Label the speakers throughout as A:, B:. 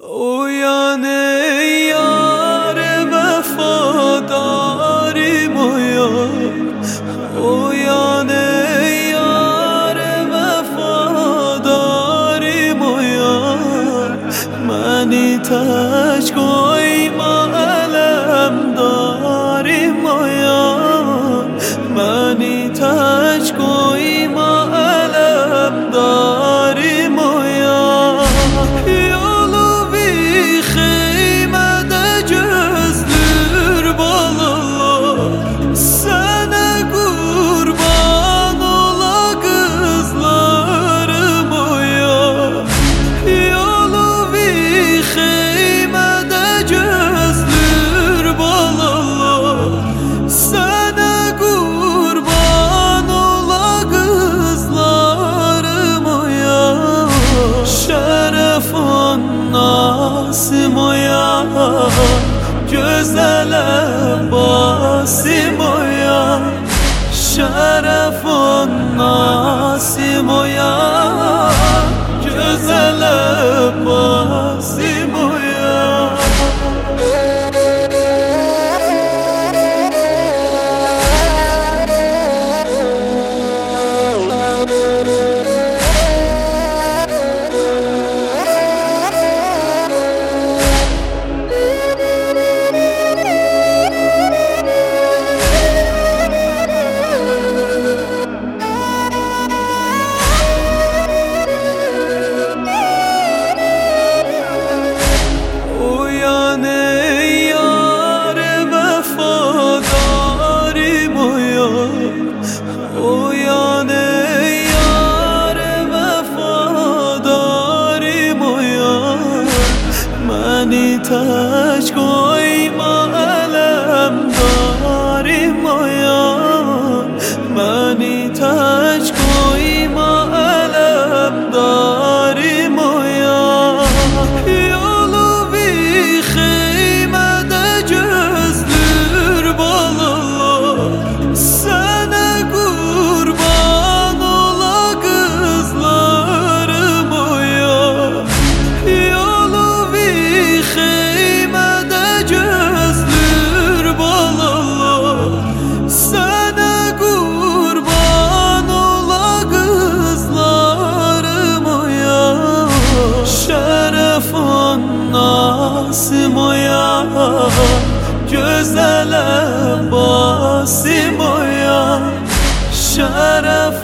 A: او یانه یار وفاداری مویان، او یانه یار وفاداری مویان، منی تاج کوی ما علم داری مویان، منی تاج کوی ما علم داری مویان. Nasim oya, güzel Abbasim oya, şerefun nasim oya, güzel Abbasim oya. او یانه یار وفاداری مویان، منی تاج کوی ما علم داری مویان، منی تاج کوی ما علم داری مویان. یولو بی خیمه ده gözlür balalar Nasim oya, güzel Abbasim oya,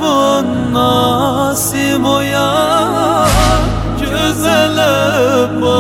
A: şerefun nasim oya, güzel Abbasim